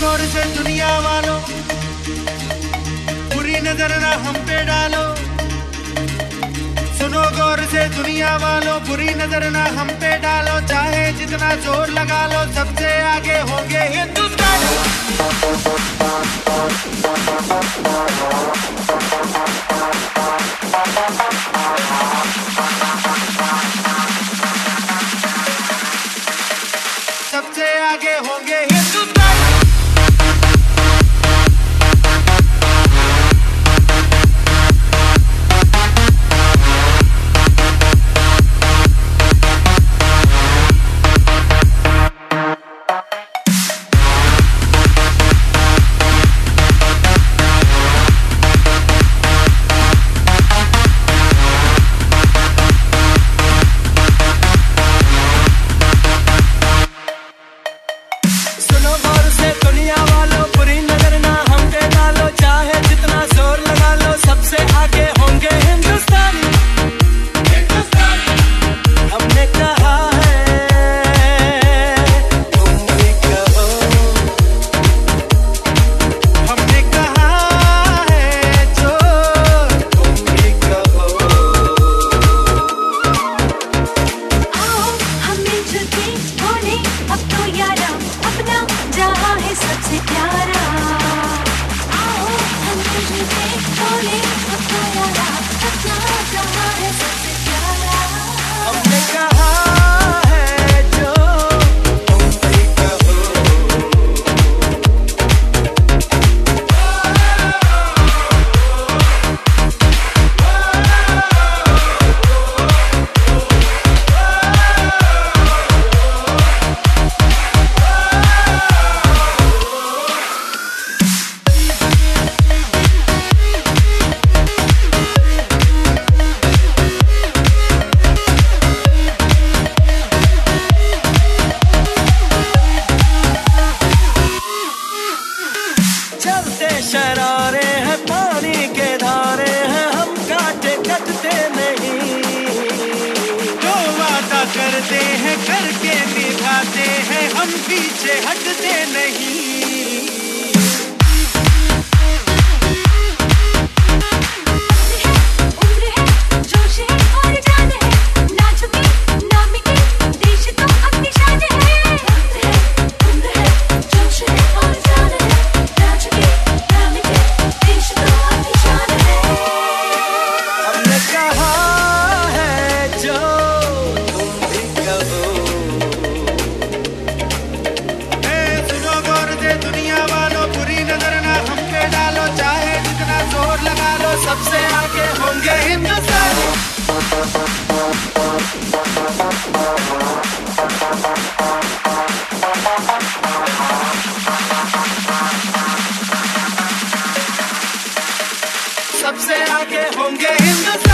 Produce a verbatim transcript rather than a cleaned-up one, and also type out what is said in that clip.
गौर से दुनिया वालों, बुरी नजर ना हम पे डालो। सुनो गौर से दुनिया वालों, बुरी नजर ना हम पे डालो। चाहे जितना जोर लगा लो, सबसे आगे होंगे हिंदुस्तान। सबसे आगे होंगे हिंदुस्तान। शरारे हैं पानी के धारे हैं, हम काटे कटते नहीं। जो वादा करते हैं करके निभाते हैं, हम पीछे हटते नहीं। सबसे आगे होंगे हिंदुस्तान। सबसे आगे होंगे हिंदुस्तान।